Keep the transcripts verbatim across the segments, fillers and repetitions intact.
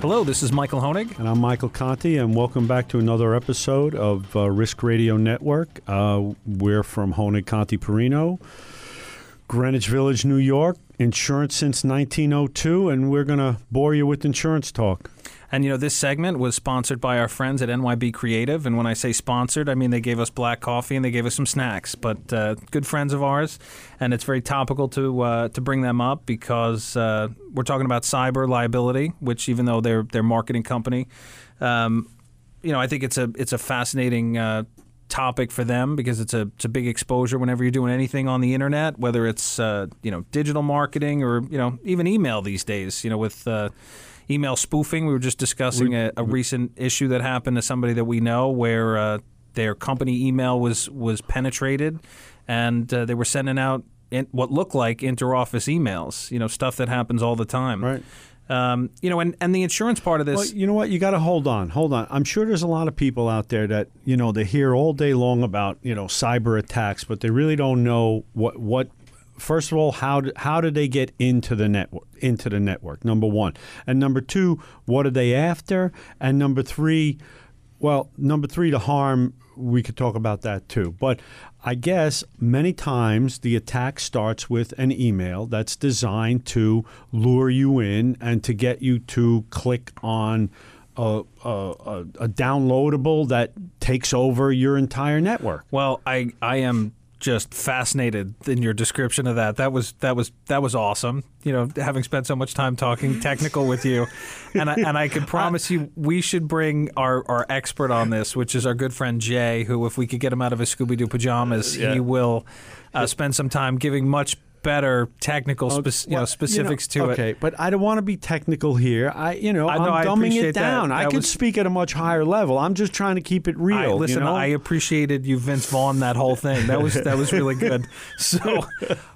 Hello, this is Michael Honig. And I'm Michael Conti, and welcome back to another episode of uh, Risk Radio Network. Uh, we're from Honig, Conti, Perino, Greenwich Village, New York. Insurance since nineteen oh two, and we're going to bore you with insurance talk. And, you know, this segment was sponsored by our friends at N Y B Creative. And when I say sponsored, I mean they gave us black coffee and they gave us some snacks. But uh, good friends of ours. And it's very topical to uh, to bring them up because uh, we're talking about cyber liability, which even though they're their marketing company, um, you know, I think it's a it's a fascinating uh, topic for them because it's a it's a big exposure whenever you're doing anything on the internet, whether it's uh, you know digital marketing or you know even email these days. You know with uh, email spoofing. We were just discussing a, a recent issue that happened to somebody that we know where uh, their company email was, was penetrated and uh, they were sending out in, what looked like inter-office emails, you know, stuff that happens all the time. Right. Um, you know, and, and the insurance part of this. Well, you know what? You got to hold on. Hold on. I'm sure there's a lot of people out there that, you know, they hear all day long about, you know, cyber attacks, but they really don't know what what. First of all, how do, how did they get into the network? Into the network, number one, and number two, what are they after? And number three, well, number three, the harm. We could talk about that too. But I guess many times the attack starts with an email that's designed to lure you in and to get you to click on a, a, a, a downloadable that takes over your entire network. Well, I I am. just fascinated in your description of that. That was that was that was awesome. You know, having spent so much time talking technical with you, and I, and I can promise you, we should bring our, our expert on this, which is our good friend Jay. Who, if we could get him out of his Scooby Doo pajamas, yeah. he will uh, spend some time giving much better technical spe- okay. you know, specifics you know, to okay, it. Okay, but I don't want to be technical here. I, you know, I know, I'm I dumbing it down. That. I that could was, speak at a much higher level. I'm just trying to keep it real. I, listen, you know? I appreciated you, Vince Vaughn, that whole thing. That was that was really good. So,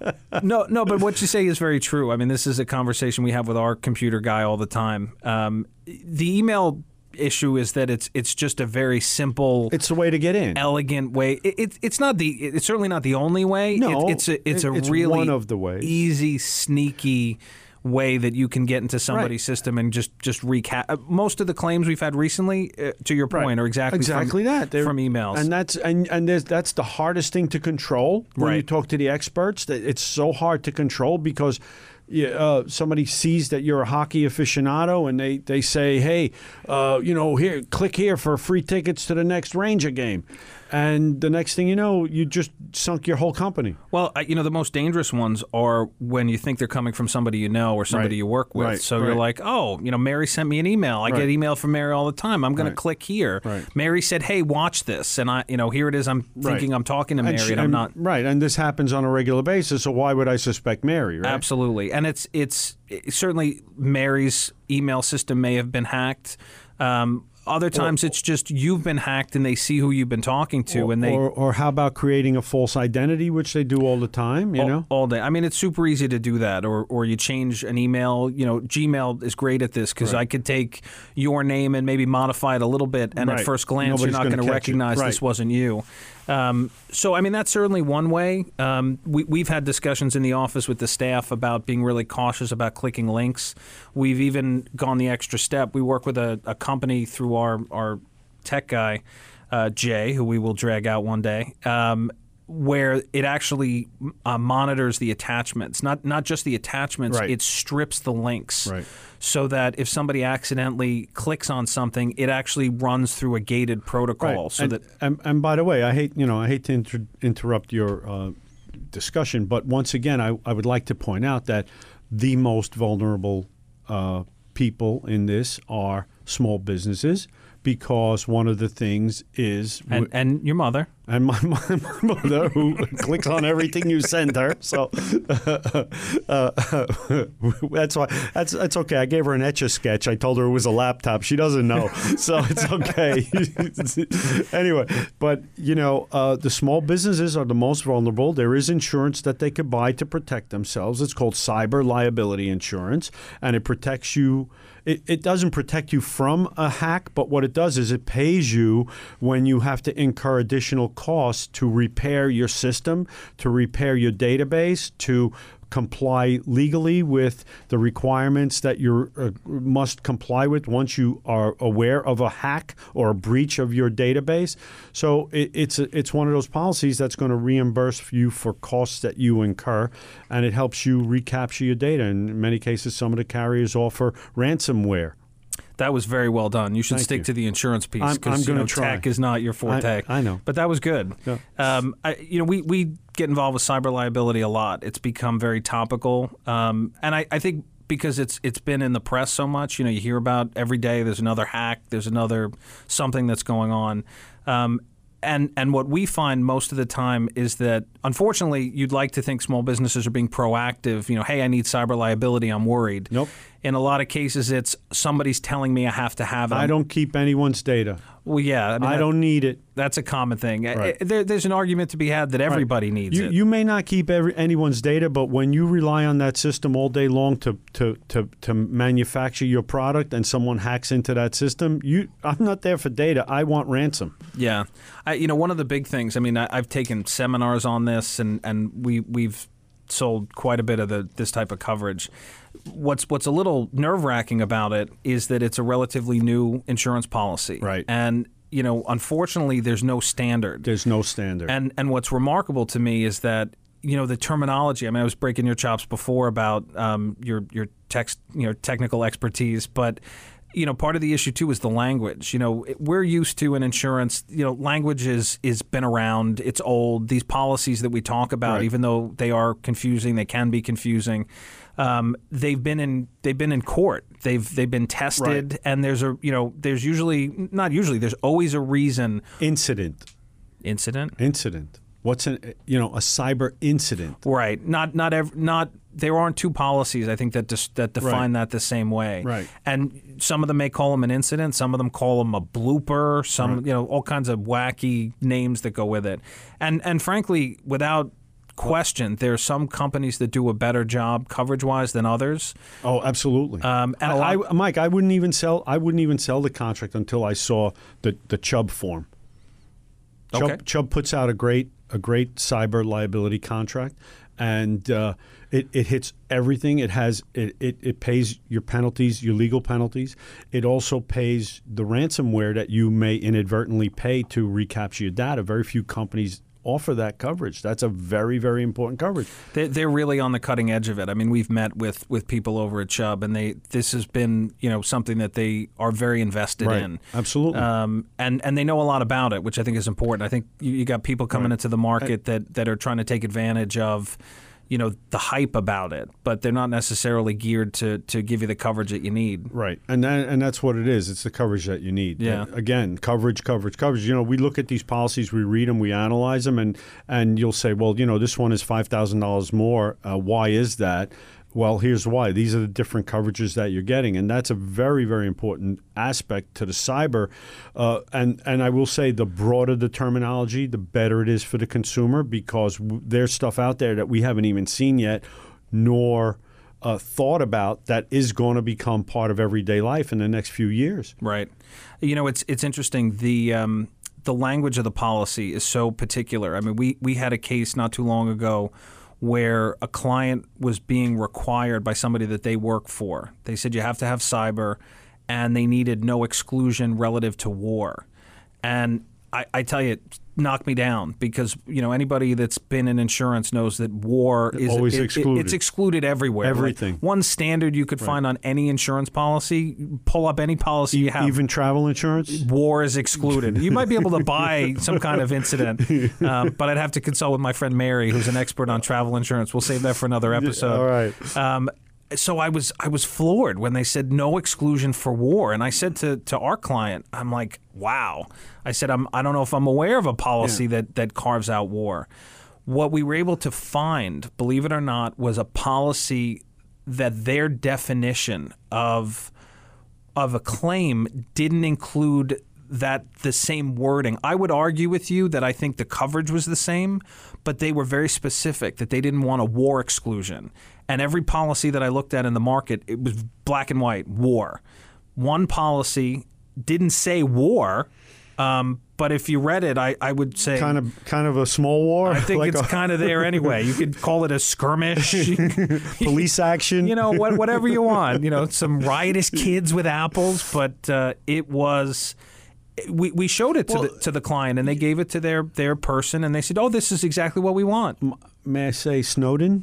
no, no, but what you say is very true. I mean, this is a conversation we have with our computer guy all the time. Um, the email issue is that it's it's just a very simple, it's the way to get in, elegant way. It, it, it's not the it's certainly not the only way. No, it, it's a it's a it's really one of the ways. Easy, sneaky way that you can get into somebody's right. system and just just recap. Uh, most of the claims we've had recently, uh, to your point, right. are exactly exactly from, that They're, from emails, and that's and and there's, that's the hardest thing to control when right. you talk to the experts. That it's so hard to control because. Yeah, uh, somebody sees that you're a hockey aficionado and they, they say, hey, uh, you know, here, click here for free tickets to the next Ranger game. And the next thing you know, you just sunk your whole company. Well, you know, the most dangerous ones are when you think they're coming from somebody you know or somebody right. you work with. Right. So right. you're like, oh, you know, Mary sent me an email. I right. get email from Mary all the time. I'm going right. to click here. Right. Mary said, hey, watch this. And, I, you know, here it is. I'm thinking right. I'm talking to Mary and, she, and I'm and, not. Right. And this happens on a regular basis. So why would I suspect Mary? Right? Absolutely. And it's it's it, certainly Mary's email system may have been hacked. Um, Other times, or, it's just you've been hacked and they see who you've been talking to, or, and they or, or how about creating a false identity, which they do all the time. You all, know, all day. I mean, it's super easy to do that, or or you change an email. You know, Gmail is great at this because right. I could take your name and maybe modify it a little bit, and right. at first glance, Nobody's you're not going to recognize right. this wasn't you. Um, so, I mean, that's certainly one way. Um, we, we've had discussions in the office with the staff about being really cautious about clicking links. We've even gone the extra step. We work with a, a company through our, our tech guy, uh, Jay, who we will drag out one day, um, where it actually uh, monitors the attachments, not not just the attachments, right. it strips the links. Right. So that if somebody accidentally clicks on something, it actually runs through a gated protocol. Right. So and, that and, and by the way, I hate you know I hate to inter- interrupt your uh, discussion, but once again, I, I would like to point out that the most vulnerable uh, people in this are small businesses because one of the things is and, w- and your mother. And my, my, my mother, who clicks on everything you send her, so uh, uh, that's why that's that's okay. I gave her an Etch a Sketch. I told her it was a laptop. She doesn't know, so it's okay. Anyway, but you know, uh, the small businesses are the most vulnerable. There is insurance that they could buy to protect themselves. It's called cyber liability insurance, and it protects you. It, it doesn't protect you from a hack, but what it does is it pays you when you have to incur additional costs to repair your system, to repair your database, to comply legally with the requirements that you uh, must comply with once you are aware of a hack or a breach of your database. So it, it's a, it's one of those policies that's going to reimburse you for costs that you incur, and it helps you recapture your data. In many cases, some of the carriers offer ransomware. That was very well done. You should Thank stick you. to the insurance piece I'm- I'm because you gonna know, try. tech is not your forte. I, I know. But that was good. Yeah. Um, I, you know, we, we get involved with cyber liability a lot. It's become very topical. Um, and I, I think because it's it's been in the press so much, you know, you hear about every day there's another hack, there's another something that's going on. Um, and and what we find most of the time is that, unfortunately, you'd like to think small businesses are being proactive. You know, hey, I need cyber liability, I'm worried. Nope. In a lot of cases, it's somebody's telling me I have to have it. I don't keep anyone's data. Well, yeah. I, mean, I that- don't need it. That's a common thing. Right. Uh, There, there's an argument to be had that everybody Right. needs you, it. You may not keep every, anyone's data, but when you rely on that system all day long to, to, to, to manufacture your product and someone hacks into that system, you I'm not there for data. I want ransom. Yeah. I, you know, one of the big things, I mean, I, I've taken seminars on this, and, and we, we've sold quite a bit of the this type of coverage. What's what's a little nerve-wracking about it is that it's a relatively new insurance policy. Right. And, you know, unfortunately, there's no standard. There's no standard. And and what's remarkable to me is that, you know, the terminology. I mean, I was breaking your chops before about um, your your text, you know, technical expertise, but you know, part of the issue too is the language. You know, we're used to in insurance. You know, language is is been around. It's old. These policies that we talk about, Right. even though they are confusing, they can be confusing. Um, they've been in they've been in court. They've they've been tested, Right. and there's a you know there's usually not usually there's always a reason. Incident. Incident. Incident. What's an you know a cyber incident? Right. Not not ev- not there aren't two policies I think that dis- that define Right. that the same way. Right. And some of them may call them an incident, some of them call them a blooper, some Right. you know all kinds of wacky names that go with it. And and frankly, without question, there are some companies that do a better job coverage-wise than others. Oh, absolutely. Um, and a I, lot- I- Mike, I wouldn't even sell. I wouldn't even sell the contract until I saw the the Chubb form. Chubb, Okay. Chubb puts out a great a great cyber liability contract, and uh, it, it hits everything. It has it, it, it pays your penalties, your legal penalties. It also pays the ransomware that you may inadvertently pay to recapture your data. Very few companies offer that coverage. That's a very, very important coverage. They- They're really on the cutting edge of it. I mean, we've met with, with people over at Chubb, and they this has been you know something that they are very invested Right. in. Absolutely. Um, and and they know a lot about it, which I think is important. I think you, you got people coming Right. into the market that, that are trying to take advantage of, you know, the hype about it, but they're not necessarily geared to to give you the coverage that you need. Right, and that, and that's what it is. It's the coverage that you need. Yeah. Uh, Again, coverage, coverage, coverage. You know, we look at these policies, we read them, we analyze them, and and you'll say, well, you know, this one is five thousand dollars more. Uh, why is that? Well, here's why. These are the different coverages that you're getting, and that's a very, very important aspect to the cyber. Uh, and and I will say, the broader the terminology, the better it is for the consumer, because w- there's stuff out there that we haven't even seen yet, nor uh, thought about, that is going to become part of everyday life in the next few years. Right. You know, it's it's interesting. The um, the language of the policy is so particular. I mean, we we had a case not too long ago where a client was being required by somebody that they work for. They said you have to have cyber, and they needed no exclusion relative to war. And I, I tell you, it knocked me down, because you know anybody that's been in insurance knows that war is Always it- it- excluded. it's excluded everywhere. Like, Everything. one standard you could find on any insurance policy. Pull up any policy you have. Even travel insurance? War is excluded. You might be able to buy some kind of incident, um, but I'd have to consult with my friend Mary, who's an expert on travel insurance. We'll save that for another episode. All right. Um, so I was I was floored when they said no exclusion for war, and I said to, to our client, I'm like, wow. I said, I'm I don't know if I'm aware of a policy Yeah. that that carves out war. What we were able to find, believe it or not, was a policy that their definition of of a claim didn't include that the same wording. I would argue with you that I think the coverage was the same, but they were very specific that they didn't want a war exclusion. And every policy that I looked at in the market, it was black and white, war. One policy didn't say war, Um, but if you read it, I, I would say kind of kind of a small war. I think like it's a kind of there anyway. You could call it a skirmish, police action. You know, what, whatever you want. You know, some riotous kids with apples, but uh, it was. We we showed it to well, the to the client, and they gave it to their their person, and they said, "Oh, this is exactly what we want." May I say Snowden?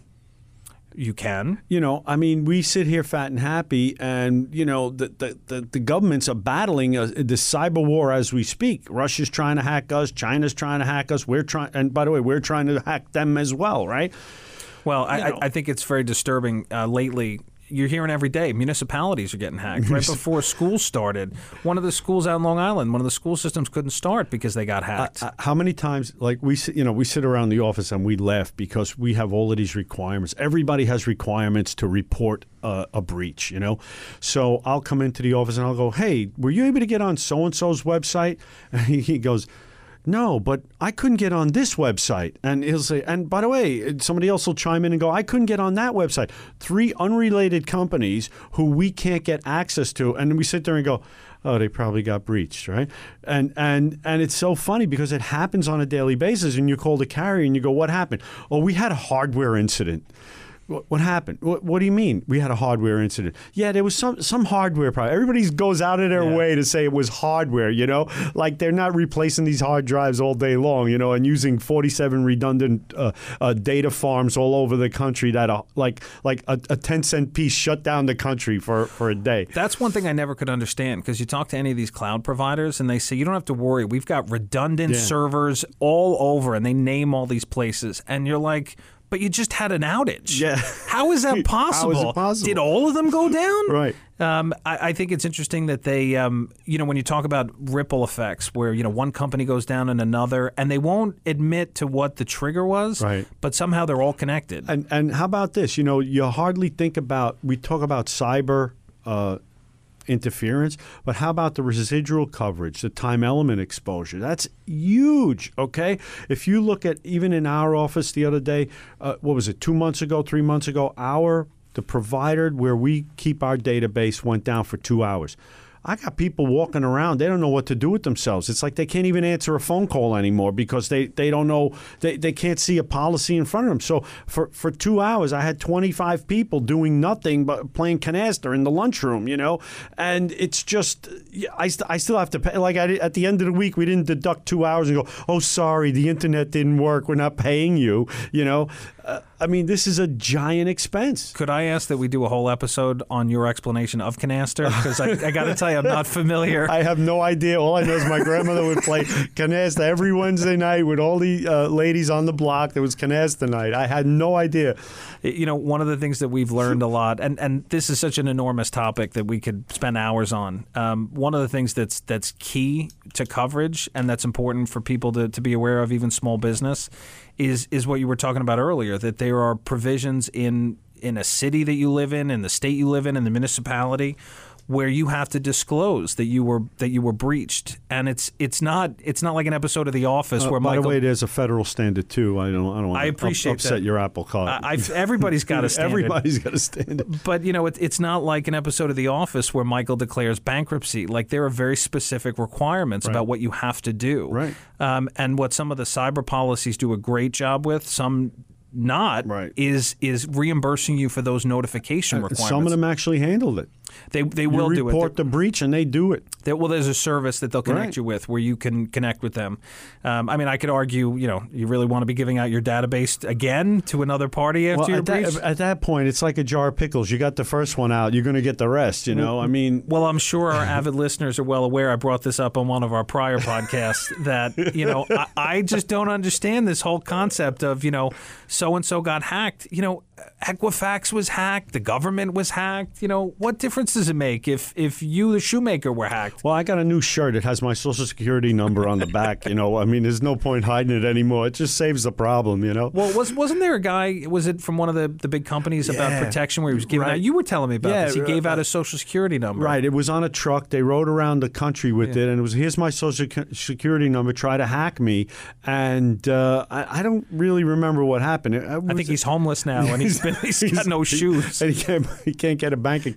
You can. You know, I mean, we sit here fat and happy, and, you know, the the, the, the governments are battling a, this cyber war as we speak. Russia's trying to hack us. China's trying to hack us. We're trying, and by the way, we're trying to hack them as well, right? Well, I, I, I think it's very disturbing uh, lately. You're hearing every day municipalities are getting hacked. Right before school started, one of the schools out in Long Island, one of the school systems couldn't start because they got hacked. Uh, uh, how many times, like we, sit, you know, we sit around the office and we laugh because we have all of these requirements. Everybody has requirements to report uh, a breach, you know. So I'll come into the office and I'll go, "Hey, were you able to get on so and so's website?" And he goes, "No, but I couldn't get on this website." And he'll say, and by the way, somebody else will chime in and go, "I couldn't get on that website." Three unrelated companies who we can't get access to. And we sit there and go, "Oh, they probably got breached," right? And and and it's so funny because it happens on a daily basis. And you call the carrier and you go, "What happened?" "Oh, we had a hardware incident." What, what happened? What, what do you mean? We had a hardware incident. Yeah, there was some some hardware problem. Everybody goes out of their yeah. way to say it was hardware, you know? Like they're not replacing these hard drives all day long, you know, and using forty-seven redundant uh, uh, data farms all over the country that are like like a, a ten cent piece shut down the country for, for a day. That's one thing I never could understand because you talk to any of these cloud providers and they say, you don't have to worry. We've got redundant yeah. servers all over, and they name all these places. And you're like, but you just had an outage. Yeah. How is that possible? How is it possible? Did all of them go down? Right. Um, I, I think it's interesting that they, um, you know, when you talk about ripple effects where, you know, one company goes down and another, and they won't admit to what the trigger was, right. but somehow they're all connected. And, and how about this? You know, you hardly think about, we talk about cyber uh interference, but how about the residual coverage, the time element exposure? That's huge, okay? If you look at, even in our office the other day, uh, what was it, two months ago, three months ago, our, the provider where we keep our database went down for two hours. I got people walking around. They don't know what to do with themselves. It's like they can't even answer a phone call anymore because they, they don't know. They, they can't see a policy in front of them. So for, for two hours, I had twenty-five people doing nothing but playing canasta in the lunchroom, you know. And it's just, I, st- I still have to pay. Like I, at the end of the week, we didn't deduct two hours and go, "Oh, sorry, the internet didn't work. We're not paying you," you know. Uh, I mean, this is a giant expense. Could I ask that we do a whole episode on your explanation of canaster? Because I, I got to tell you, I'm not familiar. I have no idea. All I know is my grandmother would play canasta every Wednesday night with all the uh, ladies on the block. There was canasta night. I had no idea. You know, one of the things that we've learned a lot, and, and this is such an enormous topic that we could spend hours on. Um, one of the things that's that's key to coverage and that's important for people to, to be aware of, even small business, is is what you were talking about earlier, that there are provisions in in a city that you live in, in the state you live in, in the municipality, where you have to disclose that you were that you were breached, and it's it's not it's not like an episode of The Office uh, where by Michael. the way, there's a federal standard too. I don't I don't want I to appreciate upset that. your apple cart. I, I've, everybody's got a standard. Everybody's got a standard. But you know, it, it's not like an episode of The Office where Michael declares bankruptcy. Like there are very specific requirements right. about what you have to do. Right. Um, and what some of the cyber policies do a great job with, some not, right. is is reimbursing you for those notification requirements. Some of them actually handled it. They they will you do it. report the breach and they do it. They, well, there's a service that they'll connect right. you with where you can connect with them. Um, I mean, I could argue, you know, you really want to be giving out your database again to another party after well, your at breach? That, at that point, it's like a jar of pickles. You got the first one out, you're going to get the rest, you know? I mean... Well, I'm sure our avid listeners are well aware. I brought this up on one of our prior podcasts that, you know, I, I just don't understand this whole concept of, you know, so-and-so got hacked. You know, Equifax was hacked. The government was hacked. You know, what difference does it make if, if you, the shoemaker, were hacked? Well, I got a new shirt. It has my Social Security number on the back, you know. I mean, there's no point hiding it anymore. It just saves the problem, you know. Well, was, wasn't there a guy, was it from one of the, the big companies about yeah. protection where he was giving right. out, you were telling me about yeah, this. He gave out his Social Security number. Right. It was on a truck. They rode around the country with yeah. it, and it was, here's my Social Security number, try to hack me. And uh, I, I don't really remember what happened. It, I think he's homeless now, and he's, been, he's got no shoes. And he can't, he can't get a bank account anymore.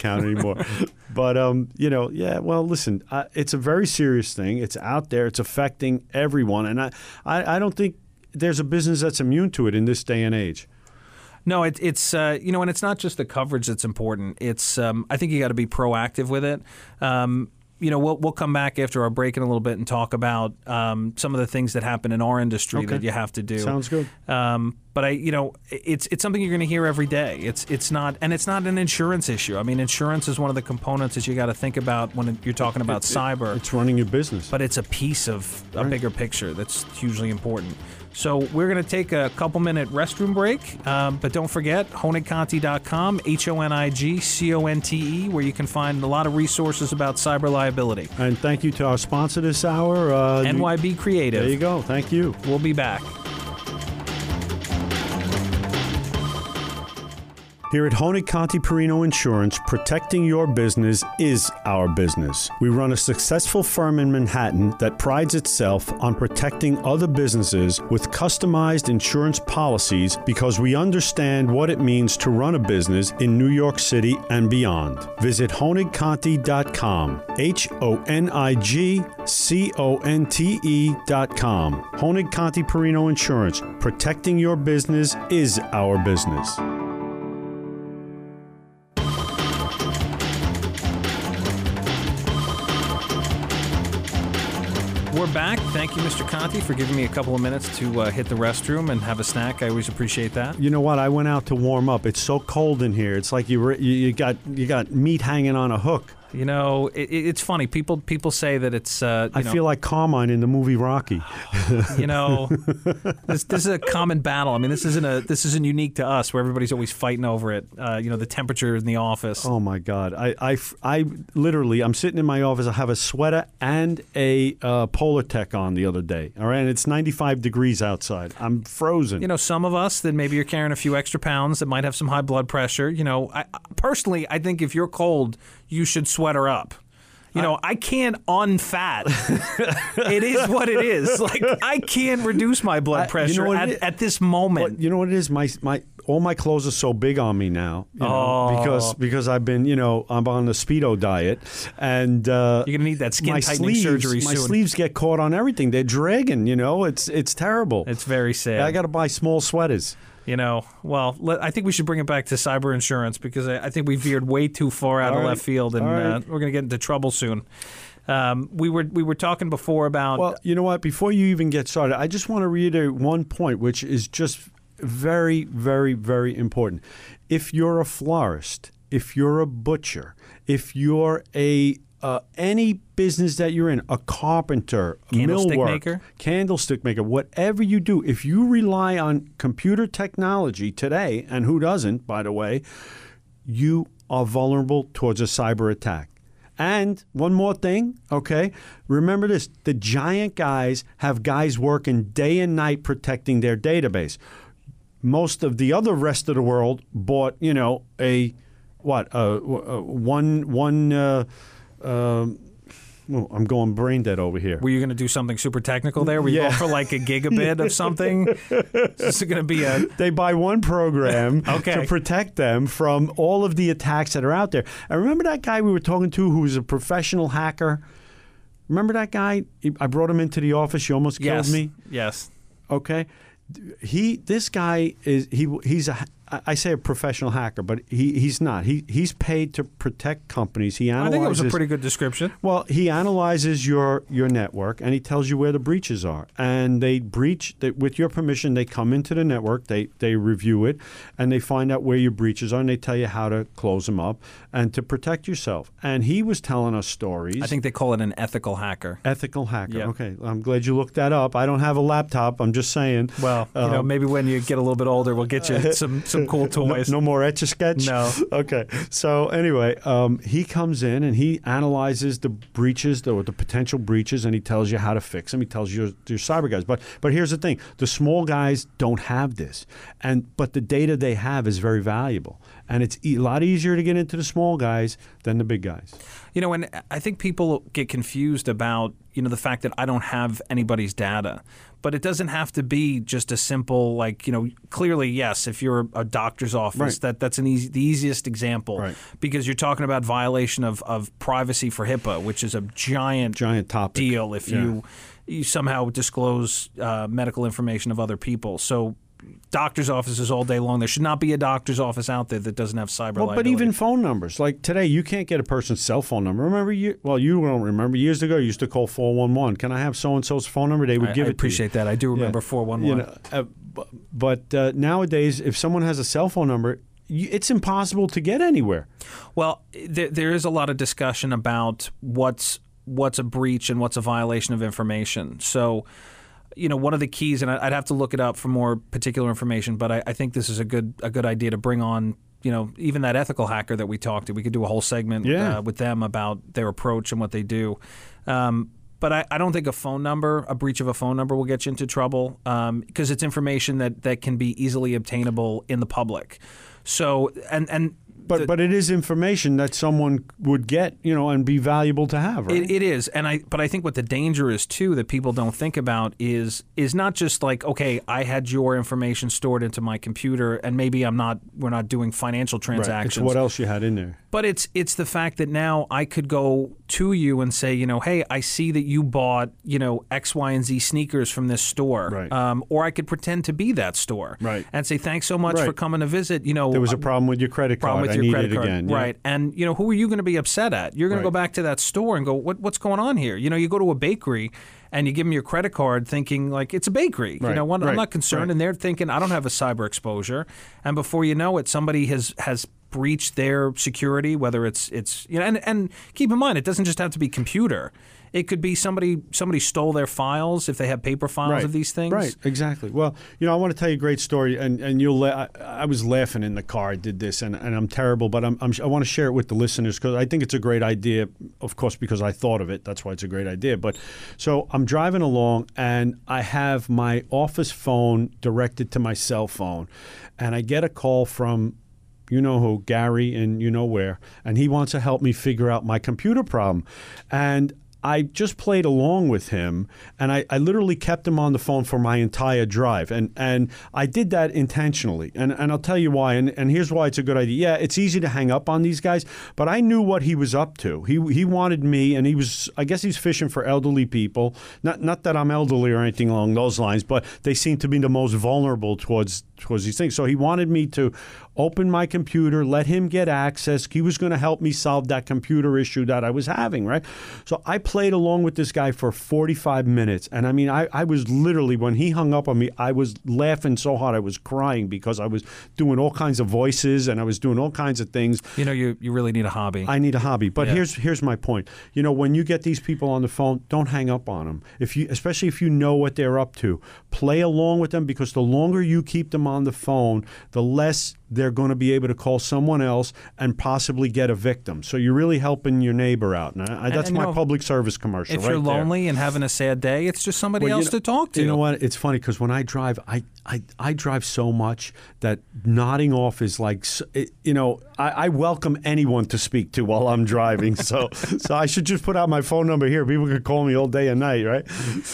anymore. But, um, you know, yeah, well, listen, uh, it's a very serious thing. It's out there. It's affecting everyone. And I, I, I don't think there's a business that's immune to it in this day and age. No, it, it's, uh, you know, and it's not just the coverage that's important. It's, um, I think you got to be proactive with it. Um, you know, we'll we'll come back after our break in a little bit and talk about um, some of the things that happen in our industry Okay. that you have to do. Sounds good. Um, but I, you know, it's it's something you're going to hear every day. It's it's not, and it's not an insurance issue. I mean, insurance is one of the components that you got to think about when you're talking about It- it- cyber. It's running your business. But it's a piece of a Right. bigger picture that's hugely important. So we're going to take a couple minute restroom break, um, but don't forget honig conti dot com, H O N I G C O N T E, where you can find a lot of resources about cyber liability. And thank you to our sponsor this hour. Uh, N Y B Creative. There you go. Thank you. We'll be back. Here at Honig Conti Perino Insurance, protecting your business is our business. We run a successful firm in Manhattan that prides itself on protecting other businesses with customized insurance policies because we understand what it means to run a business in New York City and beyond. Visit honig conti dot com, H O N I G C O N T E dot com. Honig Conti Perino Insurance, protecting your business is our business. We're back. Thank you, Mister Conti, for giving me a couple of minutes to uh, hit the restroom and have a snack. I always appreciate that. You know what? I went out to warm up. It's so cold in here. It's like you were, you, you got you got meat hanging on a hook. You know, it, it's funny. People people say that it's. Uh, you I know, feel like Carmine in the movie Rocky. You know, this this is a common battle. I mean, this isn't a this isn't unique to us, where everybody's always fighting over it. Uh, you know, the temperature in the office. Oh my God! I, I, I literally, I'm sitting in my office. I have a sweater and a uh, Polar Tech on the other day. All right, and it's ninety-five degrees outside. I'm frozen. You know, some of us that maybe you're carrying a few extra pounds that might have some high blood pressure. You know, I, personally, I think if you're cold, you should sweater up. You know, I can't unfat. It is what it is. Like, I can't reduce my blood I- you pressure know what at, it is? at this moment. But you know what it is? My my all my clothes are so big on me now. You know, Oh. because because I've been you know I'm on the Speedo diet, and uh, You're gonna need that skin my tightening sleeves, surgery My soon. sleeves get caught on everything. They're dragging. You know, it's it's terrible. It's very sad. I got to buy small sweaters. You know, well, let, I think we should bring it back to cyber insurance because I, I think we veered way too far out All of right. left field, and All right. uh, we're going to get into trouble soon. Um, we were we were talking before about. Well, you know what? Before you even get started, I just want to reiterate one point, which is just very, very, very important. If you're a florist, if you're a butcher, if you're a uh, any business that you're in, a carpenter, Candlestick millwork, maker? candlestick maker, whatever you do, if you rely on computer technology today, and who doesn't, by the way, you are vulnerable towards a cyber attack. And one more thing, okay? Remember this, the giant guys have guys working day and night protecting their database. Most of the other rest of the world bought, you know, a, what, uh, uh, one, one, uh, um, well, I'm going brain dead over here. Were you going to do something super technical there? Were you Yeah. going for like a gigabit of something? Is this going to be a... They buy one program Okay. to protect them from all of the attacks that are out there. And remember that guy we were talking to who was a professional hacker? Remember that guy? He- I brought him into the office. You almost killed Yes. me. Yes. Okay. He, this guy is he. He's a. I say a professional hacker, but he, he's not. He he's paid to protect companies. He I analyzes. think it was a pretty good description. Well, he analyzes your, your network and he tells you where the breaches are. And they breach, they, with your permission, they come into the network, they, they review it, and they find out where your breaches are, and they tell you how to close them up and to protect yourself. And he was telling us stories. I think they call it an ethical hacker. Ethical hacker. Yep. Okay, I'm glad you looked that up. I don't have a laptop. I'm just saying. Well, you know, Um, maybe when you get a little bit older, we'll get you some, some cool No, toys. no more Etch-a-Sketch? No. Okay. So anyway, um, he comes in and he analyzes the breaches, the, the potential breaches, and he tells you how to fix them. He tells you your, your cyber guys. But but here's the thing: the small guys don't have this, and but the data they have is very valuable, and it's e- a lot easier to get into the small guys than the big guys. You know, and I think people get confused about you know, the fact that I don't have anybody's data. But it doesn't have to be just a simple, like, you know, clearly, yes, if you're a doctor's office, Right. that that's an easy, the easiest example. Right. Because you're talking about violation of, of privacy for HIPAA, which is a giant, Giant topic. deal if Yeah. you you somehow disclose uh, medical information of other people. So doctor's offices all day long. There should not be a doctor's office out there that doesn't have cyber Well, but liability. even phone numbers. Like today, you can't get a person's cell phone number. Remember, you well, you don't remember. Years ago, you used to call four one one. Can I have so-and-so's phone number? They would I, give I it to you. appreciate that. I do remember four one You one. know, uh, bu- but uh, nowadays, if someone has a cell phone number, you, it's impossible to get anywhere. Well, there, there is a lot of discussion about what's what's a breach and what's a violation of information. So, you know, one of the keys, and I'd have to look it up for more particular information, but I, I think this is a good a good idea to bring on, you know, even that ethical hacker that we talked to. We could do a whole segment Yeah. uh, with them about their approach and what they do. Um, but I, I don't think a phone number, a breach of a phone number will get you into trouble because it's information that, that can be easily obtainable in the public. So, and, and But the- but it is information that someone would get, you know, and be valuable to have, right? It, it is, and I. But I think what the danger is too that people don't think about is is not just like, okay, I had your information stored into my computer, and maybe I'm not. We're not doing financial Right. It's transactions. what else you had in there. But it's it's the fact that now I could go to you and say, you know, hey, I see that you bought, you know, X, Y, and Z sneakers from this store, Right. um, or I could pretend to be that store, Right. and say, thanks so much Right. for coming to visit. You know, There was a problem with your credit problem card. with I your need credit it card, again. Yeah. right? And you know, who are you going to be upset at? You're going Right. to go back to that store and go, what, what's going on here? You know, you go to a bakery and you give them your credit card, thinking like it's a bakery. You Right. know, what, I'm Right. not concerned, Right. and they're thinking I don't have a cyber exposure, and before you know it, somebody has has breached their security. Whether it's it's you know, and and keep in mind, it doesn't just have to be computer. It could be somebody somebody stole their files if they have paper files Right. of these things. Right, exactly. Well, you know, I want to tell you a great story, and, and you'll. La- I, I was laughing in the car. I did this, and, and I'm terrible, but I'm, I'm, I want to share it with the listeners because I think it's a great idea, of course, because I thought of it. That's why it's a great idea. But so I'm driving along, and I have my office phone directed to my cell phone, and I get a call from you know who, Gary, and you know where, and he wants to help me figure out my computer problem. And I just played along with him, and I, I literally kept him on the phone for my entire drive. And, and I did that intentionally, and, and I'll tell you why. And, and here's why it's a good idea. Yeah, it's easy to hang up on these guys, but I knew what he was up to. He he wanted me, and he was, I guess he's fishing for elderly people. Not not that I'm elderly or anything along those lines, but they seem to be the most vulnerable towards towards these things. So he wanted me to open my computer, let him get access. He was going to help me solve that computer issue that I was having, right? So I played along with this guy for forty-five minutes. And I mean, I, I was literally, when he hung up on me, I was laughing so hard I was crying because I was doing all kinds of voices and I was doing all kinds of things. You know, you you really need a hobby. I need a hobby. But Yeah. here's here's my point. You know, when you get these people on the phone, don't hang up on them. If you, especially if you know what they're up to, play along with them, because the longer you keep them on the phone, the less they're going to be able to call someone else and possibly get a victim. So you're really helping your neighbor out. And I, that's and, you my know, public service commercial if right you're there. lonely and having a sad day, it's just somebody Well, you else know- to talk to. You know what? It's funny because when I drive, I, I, I drive so much that nodding off is like, s- it, you know, I, I welcome anyone to speak to while I'm driving. So so I should just put out my phone number here. People can call me all day and night, right?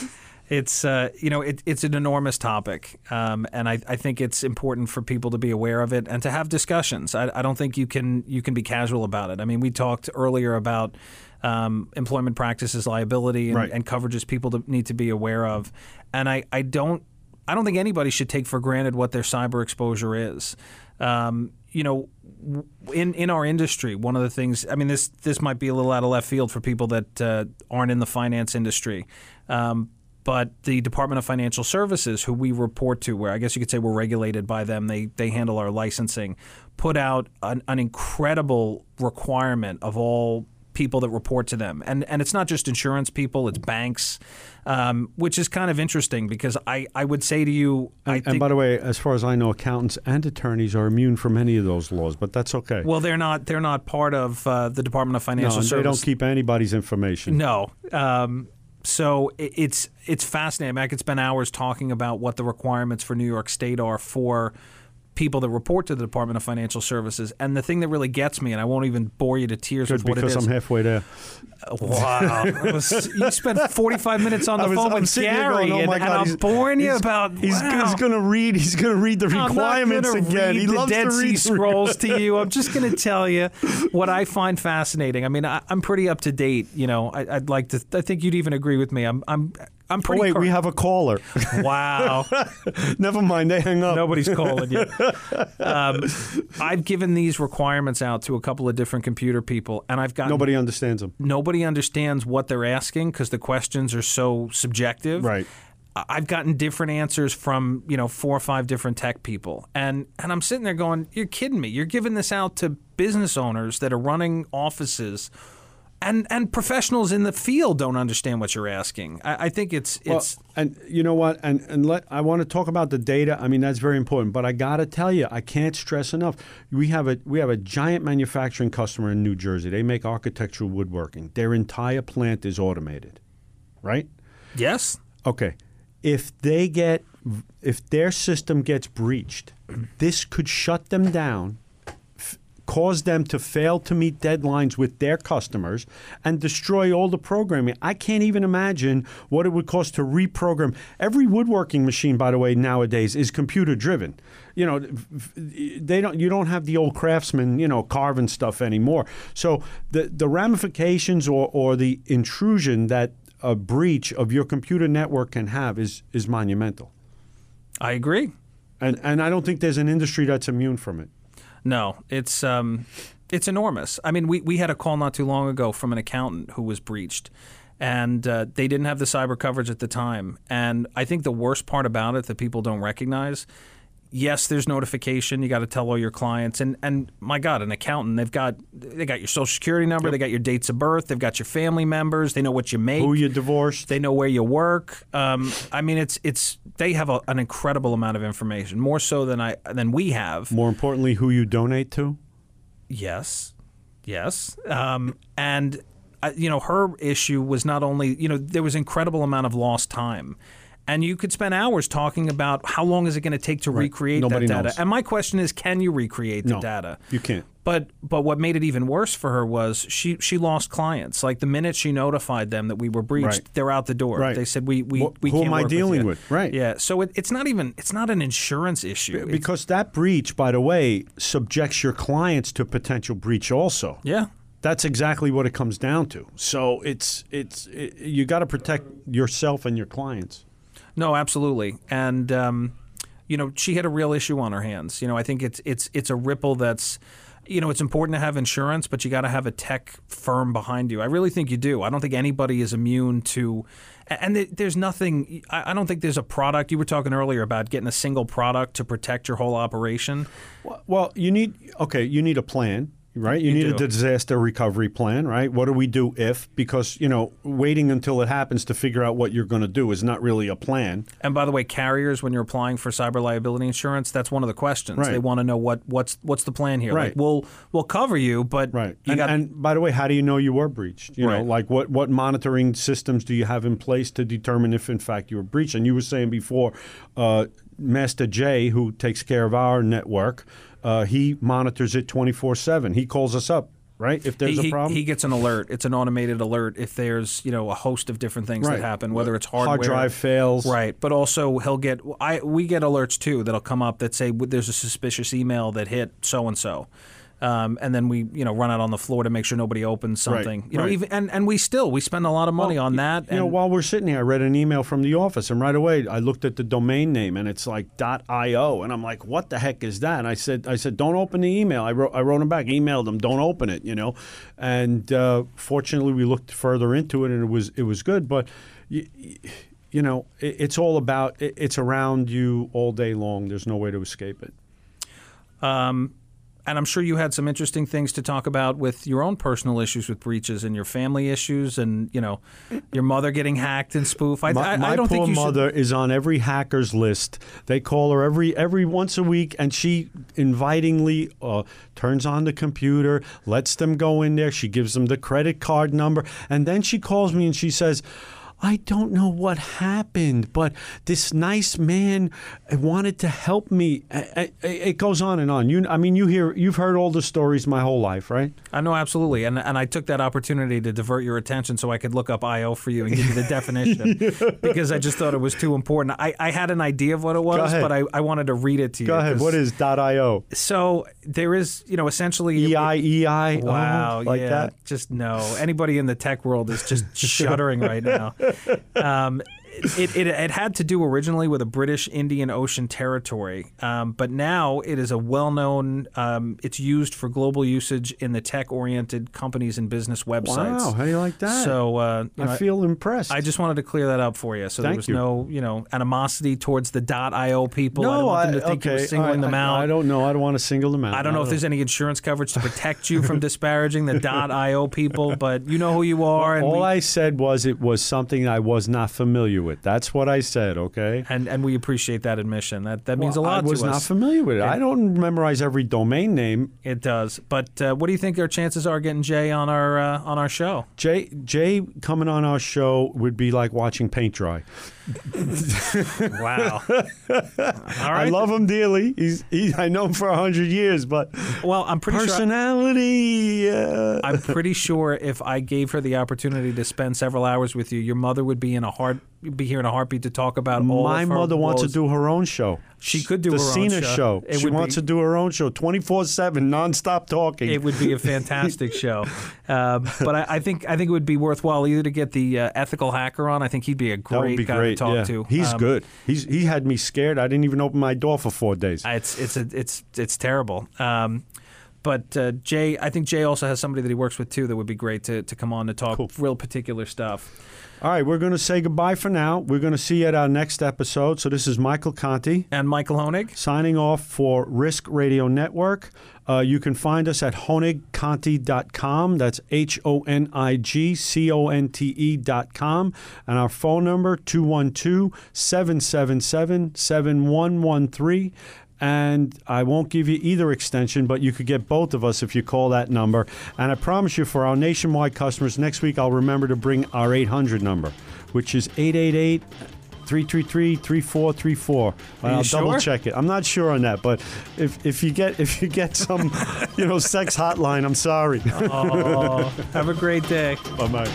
It's uh, you know it, it's an enormous topic, um, and I, I think it's important for people to be aware of it and to have discussions. I, I don't think you can you can be casual about it. I mean, we talked earlier about um, employment practices liability and, Right. and coverages people to, need to be aware of, and I, I don't I don't think anybody should take for granted what their cyber exposure is. Um, you know, w- in in our industry, one of the things, I mean, this this might be a little out of left field for people that uh, aren't in the finance industry. Um, But the Department of Financial Services, who we report to, where I guess you could say we're regulated by them, they they handle our licensing, put out an, an incredible requirement of all people that report to them. And and it's not just insurance people, it's banks, um, which is kind of interesting because I, I would say to you... I And, think, and by the way, as far as I know, accountants and attorneys are immune from any of those laws, but that's okay. well, they're not they're not part of uh, the Department of Financial no, Services. they don't keep anybody's information. No. Um, so it, it's it's fascinating. I could spend hours talking about what the requirements for New York State are for people that report to the Department of Financial Services. And the thing that really gets me, and I won't even bore you to tears Good, with what it is. because I'm halfway there. Wow. It was, you spent forty-five minutes on the was, phone I'm with Gary, going, oh and, my and God, I'm boring you he's, about, He's, wow. he's going to read He's going to read the requirements I'm not again. Read He the loves Dead to Sea read Scrolls to you. I'm just going to tell you what I find fascinating. I mean, I, I'm pretty up to date. You know, I, I'd like to. I think you'd even agree with me. I'm. I'm. I'm pretty. Oh, wait, car- we have a caller. Wow. Never mind. They hang up. Nobody's calling you. Um, I've given these requirements out to a couple of different computer people, and I've got Nobody understands them. Nobody understands what they're asking because the questions are so subjective. Right. I've gotten different answers from, you know, four or five different tech people. And and I'm sitting there going, you're kidding me. You're giving this out to business owners that are running offices, and and professionals in the field don't understand what you're asking. I, I think it's it's well, and you know what? And and let I want to talk about the data. I mean, that's very important. But I got to tell you, I can't stress enough. We have a we have a giant manufacturing customer in New Jersey. They make architectural woodworking. Their entire plant is automated, right? Yes. Okay. If they get, if their system gets breached, this could shut them down, f- cause them to fail to meet deadlines with their customers, and destroy all the programming. I can't even imagine what it would cost to reprogram. Every woodworking machine, by the way, nowadays is computer driven. You know, they don't. You don't have the old craftsman, you know, carving stuff anymore. So the the ramifications or or the intrusion that a breach of your computer network can have is is monumental. I agree. And and I don't think there's an industry that's immune from it. No, it's um, it's enormous. I mean, we, we had a call not too long ago from an accountant who was breached, and uh, they didn't have the cyber coverage at the time. And I think the worst part about it that people don't recognize, yes, there's notification. You got to tell all your clients, and and my God, an accountant, they've got they got your social security number, Yep. they got your dates of birth, they've got your family members, they know what you make, Who you divorced. they know where you work. Um, I mean, it's it's they have a, an incredible amount of information, more so than I than we have. More importantly, who you donate to. Yes, yes, um, and uh, you know, her issue was not only, you know, there was incredible amount of lost time. And you could spend hours talking about how long is it going to take to Right. recreate Nobody that data. knows. And my question is, can you recreate the No, data? you can't. But but what made it even worse for her was she, she lost clients. Like the minute she notified them that we were breached, Right. they're out the door. Right. They said we we, Wh- we who can't am I work dealing you. with? Right. Yeah. So it, it's not even it's not an insurance issue. It's- Because that breach, by the way, subjects your clients to potential breach also. yeah. That's exactly what it comes down to. So it's it's it, you got to protect yourself and your clients. No, absolutely. And um, you know, she had a real issue on her hands. You know, I think it's it's it's a ripple that's, you know, it's important to have insurance, but you got to have a tech firm behind you. I really think you do. I don't think anybody is immune to, and there's nothing. I don't think there's a product. You were talking earlier about getting a single product to protect your whole operation. Well, you need okay, you need a plan. Right, you, You need do. a disaster recovery plan, right? What do we do if? Because, you know, waiting until it happens to figure out what you're going to do is not really a plan. And by the way, carriers, when you're applying for cyber liability insurance, that's one of the questions. Right. They want to know what what's what's the plan here. Right. Like, we'll we'll cover you, but Right. you And, got and by the way, how do you know you were breached? You know, Right. like what, what monitoring systems do you have in place to determine if, in fact, you were breached? And you were saying before, uh, Master J, who takes care of our network, uh, he monitors it twenty-four seven. He calls us up. Right, if there's he, a problem, he gets an alert. It's an automated alert if there's, you know, a host of different things Right. that happen, whether it's hardware, hard drive fails, right? But also he'll get. I we get alerts too that'll come up that say there's a suspicious email that hit so and so. Um, and then we, you know, run out on the floor to make sure nobody opens something. Right, you know, right. even and, and we still we spend a lot of money Well, on y- that. You and, know, while we're sitting here, I read an email from the office, and right away I looked at the domain name, and it's like .io, and I'm like, "What the heck is that?" And I said, "I said, don't open the email." I wrote, I wrote him back, emailed him, "Don't open it," you know. And uh, fortunately, we looked further into it, and it was it was good. But you, you know, it, it's all about it, it's around you all day long. There's no way to escape it. Um, and I'm sure you had some interesting things to talk about with your own personal issues with breaches and your family issues, and you know, your mother getting hacked and spoofed. I, My, I, my I don't poor think you mother is on every hacker's list. They call her every every once a week, and she invitingly uh, turns on the computer, lets them go in there. She gives them the credit card number, and then she calls me and she says, I don't know what happened, but this nice man wanted to help me. I, I, it goes on and on. You, I mean, you hear, you've heard all the stories my whole life, right? I know, absolutely. And and I took that opportunity to divert your attention so I could look up I O for you and give you the definition yeah. because I just thought it was too important. I, I had an idea of what it was, but I, I wanted to read it to you. Go ahead. What is .io? So there is, you know, essentially... E I E I? Wow, oh, like yeah. that? Just no. Anybody in the tech world is just shuddering right now. Um, It, it it had to do originally with a British Indian Ocean territory, um, but now it is a well-known, um, it's used for global usage in the tech-oriented companies and business websites. Wow, how do you like that? So uh, you I know, feel impressed. I just wanted to clear that up for you. So Thank there was you. no, you know, animosity towards the .io people. No, I don't want them to I, think okay. you were singling I, them I, out. I don't know. I don't want to single them out. I don't know if there's any insurance coverage to protect you from disparaging the .io people, but you know who you are. And All we, I said was it was something I was not familiar with. That's what I said, okay? And and we appreciate that admission. That that means well, a lot to us. I was not familiar with it. it. I don't memorize every domain name. It does. But uh, what do you think our chances are getting Jay on our uh, on our show? Jay Jay coming on our show would be like watching paint dry. Wow. All right. I love him dearly. He's he, I know him for a hundred years, but well, I'm pretty personality. Sure, uh, I'm pretty sure if I gave her the opportunity to spend several hours with you, your mother would be in a heart be here in a heartbeat to talk about all My of her mother wants to woes. do her own show. She could do the her own Cena show. show. It She would wants be, to do her own show, twenty-four seven, nonstop talking. It would be a fantastic show. Um, but I, I think I think it would be worthwhile either to get the uh, ethical hacker on. I think he'd be a great that would be guy great. to talk yeah. to. He's Um, good. He's he had me scared. I didn't even open my door for four days. It's it's a, it's it's terrible. Um, but uh, Jay, I think Jay also has somebody that he works with too that would be great to to come on to talk Cool. real particular stuff. All right, we're going to say goodbye for now. We're going to see you at our next episode. So this is Michael Conti. And Michael Honig. Signing off for Risk Radio Network. Uh, you can find us at honig conti dot com. That's H O N I G C O N T E dot com. And our phone number, two one two, seven seven seven, seven one one three. And I won't give you either extension, but you could get both of us if you call that number. And I promise you, for our nationwide customers, next week I'll remember to bring our eight hundred number, which is eight eight eight, three three three, three four three four. I'll sure? double check it. I'm not sure on that, but if if you get if you get some, you know, sex hotline, I'm sorry. Oh, have a great day. Bye-bye.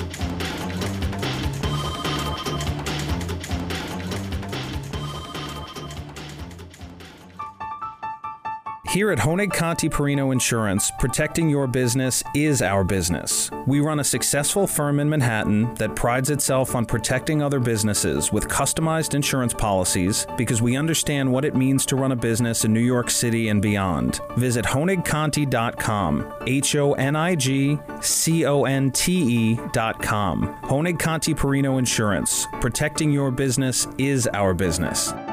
Here at Honig Conti Perino Insurance, protecting your business is our business. We run a successful firm in Manhattan that prides itself on protecting other businesses with customized insurance policies because we understand what it means to run a business in New York City and beyond. Visit honig conti dot com, H O N I G C O N T E dot com. Honig Conti Perino Insurance, protecting your business is our business.